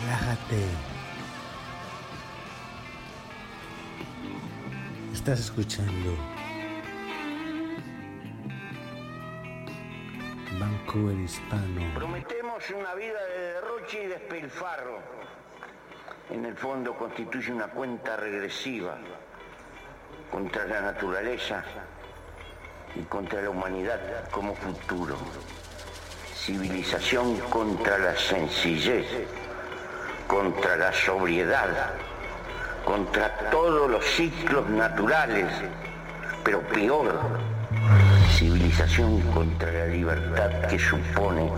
Relájate. Estás escuchando Vancouver Hispano. Prometemos una vida de derroche y despilfarro. En el fondo constituye una cuenta regresiva contra la naturaleza y contra la humanidad como futuro. Civilización contra la sencillez, contra la sobriedad, contra todos los ciclos naturales, pero peor, civilización contra la libertad que supone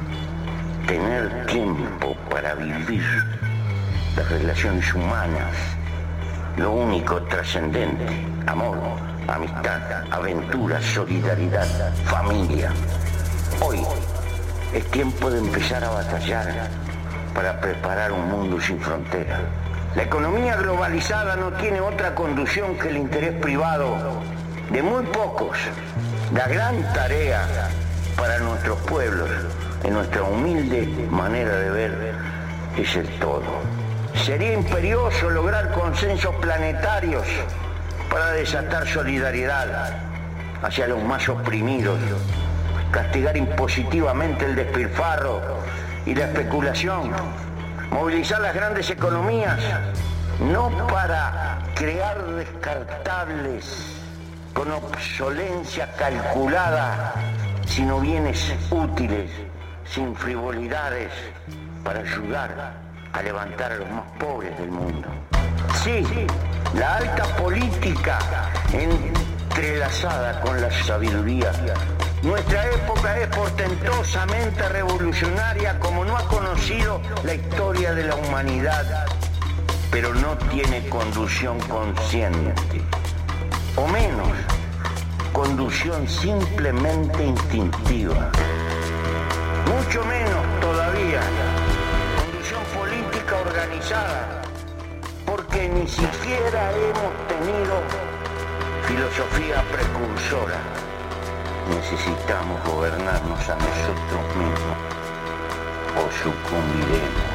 tener tiempo para vivir las relaciones humanas, lo único trascendente, amor, amistad, aventura, solidaridad, familia. Hoy es tiempo de empezar a batallar para preparar un mundo sin fronteras. La economía globalizada no tiene otra conducción que el interés privado de muy pocos. La gran tarea para nuestros pueblos, en nuestra humilde manera de ver, es el todo. Sería imperioso lograr consensos planetarios para desatar solidaridad hacia los más oprimidos, castigar impositivamente el despilfarro y la especulación, movilizar las grandes economías, no para crear descartables con obsolencia calculada, sino bienes útiles, sin frivolidades, para ayudar a levantar a los más pobres del mundo. Sí, la alta política entrelazada con la sabiduría. Nuestra época es portentosamente revolucionaria como no ha conocido la historia de la humanidad, pero no tiene conducción consciente, o menos, conducción simplemente instintiva. Mucho menos todavía, conducción política organizada, porque ni siquiera hemos tenido filosofía precursora. Necesitamos gobernarnos a nosotros mismos o sucumbiremos.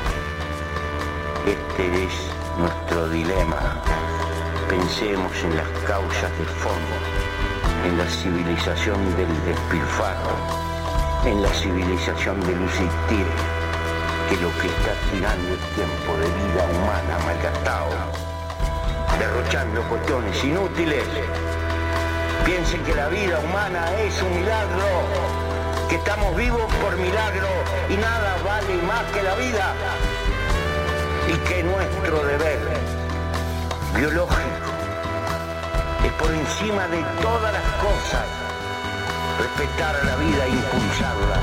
Este es nuestro dilema. Pensemos en las causas de fondo, en la civilización del despilfarro, en la civilización del usitire, que lo que está tirando es tiempo de vida humana malgastado, derrochando cuestiones inútiles. Piensen que la vida humana es un milagro, que estamos vivos por milagro y nada vale más que la vida, y que nuestro deber biológico es por encima de todas las cosas respetar a la vida e impulsarla.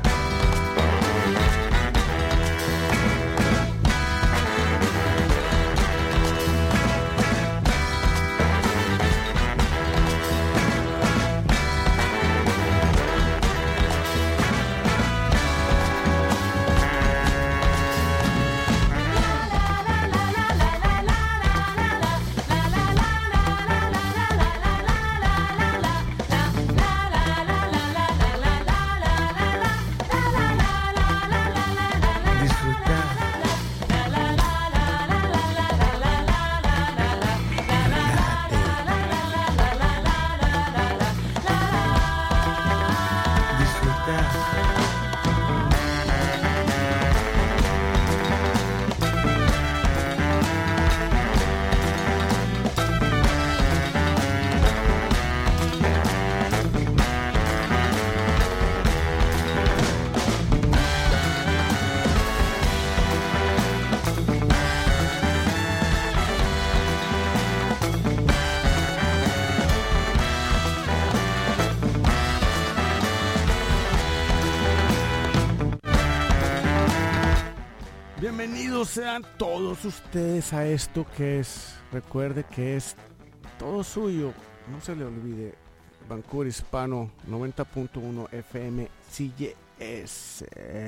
Bienvenidos sean todos ustedes a esto que es, recuerde que es todo suyo, no se le olvide, Vancouver Hispano 90.1 FM CJS.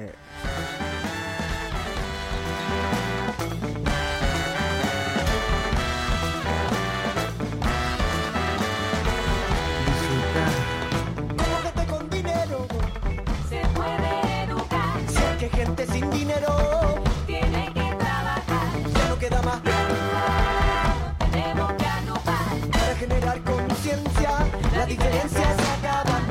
Edúcate con dinero, se puede educar, sé que gente sin dinero tiene que diferencias se acaban.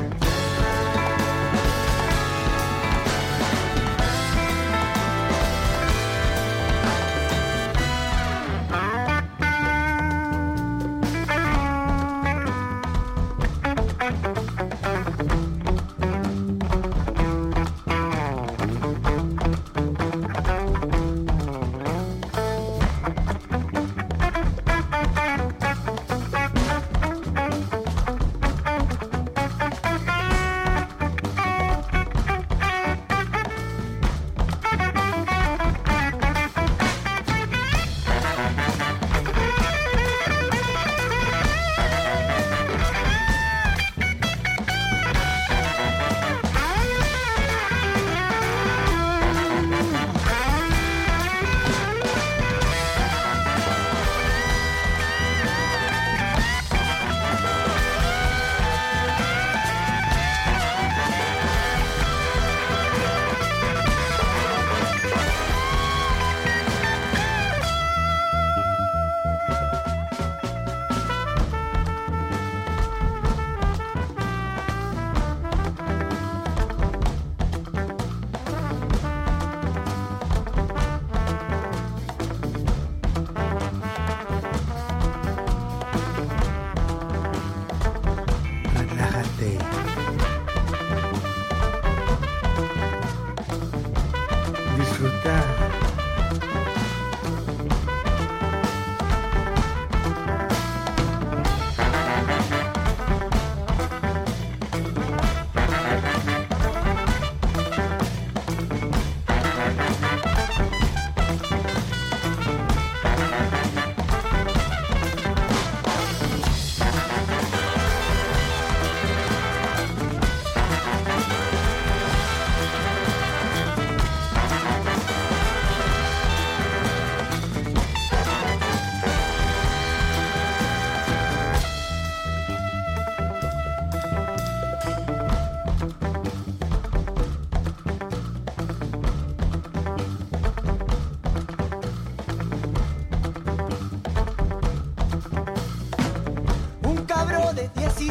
De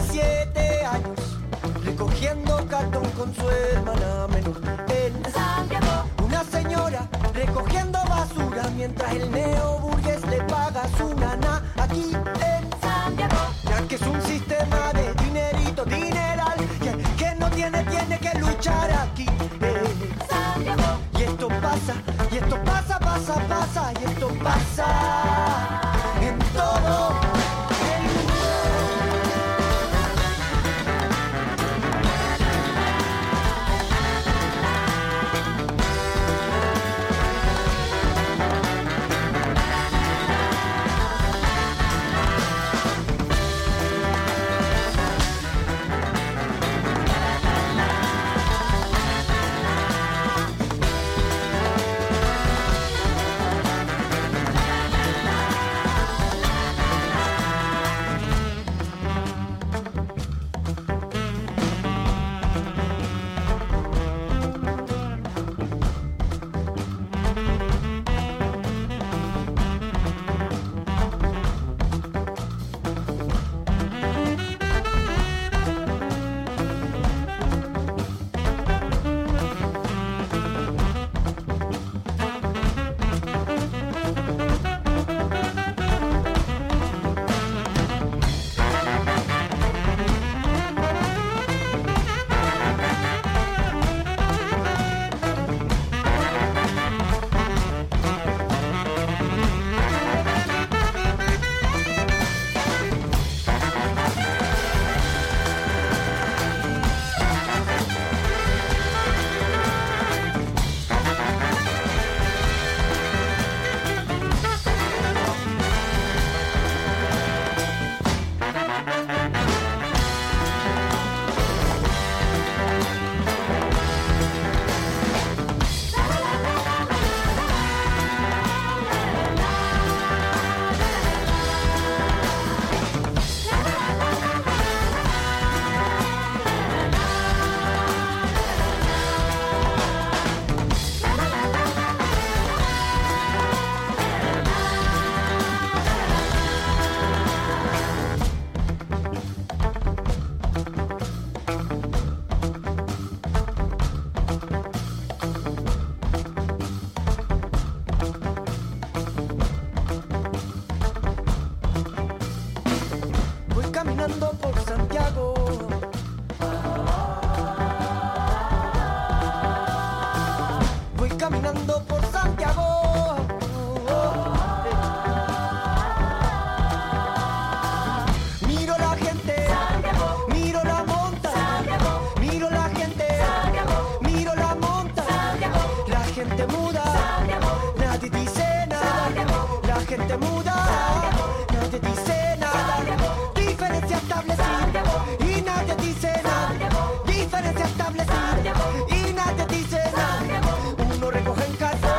17 años, recogiendo cartón con su hermana menor en Santiago. Una señora recogiendo basura mientras el neoburgués le paga a su nana aquí en Santiago. Ya que es un sistema de dinerito, dineral, que no tiene que luchar aquí en Santiago. Y esto pasa, y esto pasa, y esto pasa en todo. caminando por Santiago. Miro la gente, miro la monta, miro la gente, miro la monta, la gente muda, nadie dice nada, la gente muda, nadie dice nada, diferencia establecida y nadie dice nada, diferencia establecida y nadie dice nada, uno recoge en cartón.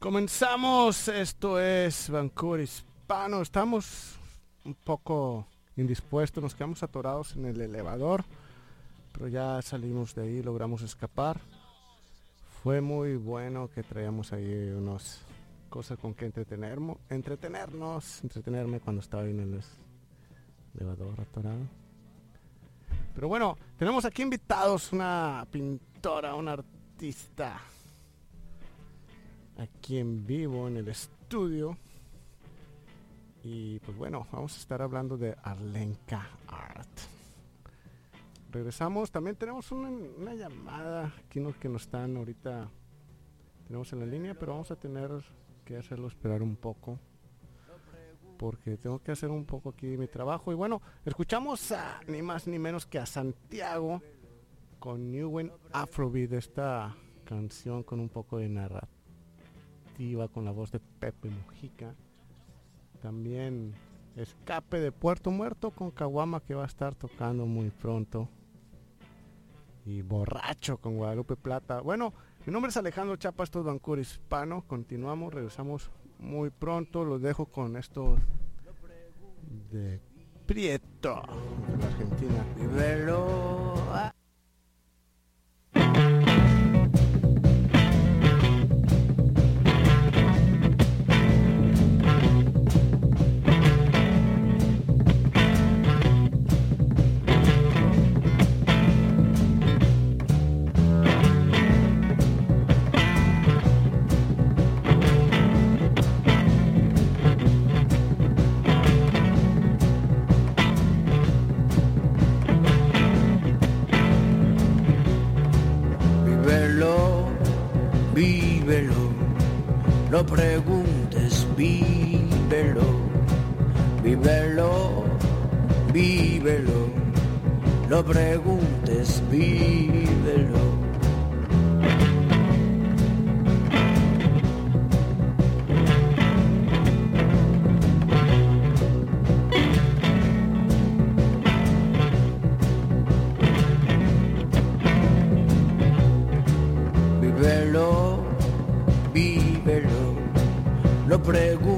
Comenzamos, esto es Vancouver Hispano. Estamos un poco indispuestos, nos quedamos atorados en el elevador, pero ya salimos de ahí, logramos escapar. Fue muy bueno que traíamos ahí unas cosas con que entretenerme cuando estaba ahí en el elevador atorado. Pero bueno, tenemos aquí invitados una pintora, una artista, aquí en vivo en el estudio. Y pues bueno, vamos a estar hablando de Arlenka Art. Regresamos, también tenemos una llamada aquí que nos están ahorita, tenemos en la línea, pero vamos a tener que hacerlo esperar un poco, porque tengo que hacer un poco aquí mi trabajo. Y bueno, escuchamos a ni más ni menos que a Santiago con New Wave Afrobeat, esta canción con un poco de narrativa, con la voz de Pepe Mujica. También Escape de Puerto Muerto con Caguama, que va a estar tocando muy pronto. Y Borracho con Guadalupe Plata. Bueno, mi nombre es Alejandro Chapa, esto es Vancouver Hispano. Continuamos, regresamos muy pronto. Los dejo con esto de Prieto, de la Argentina. Vívelo. No preguntes, vívelo, vívelo, vívelo. No preguntes, vívelo. Vívelo, vívelo. No preguntes.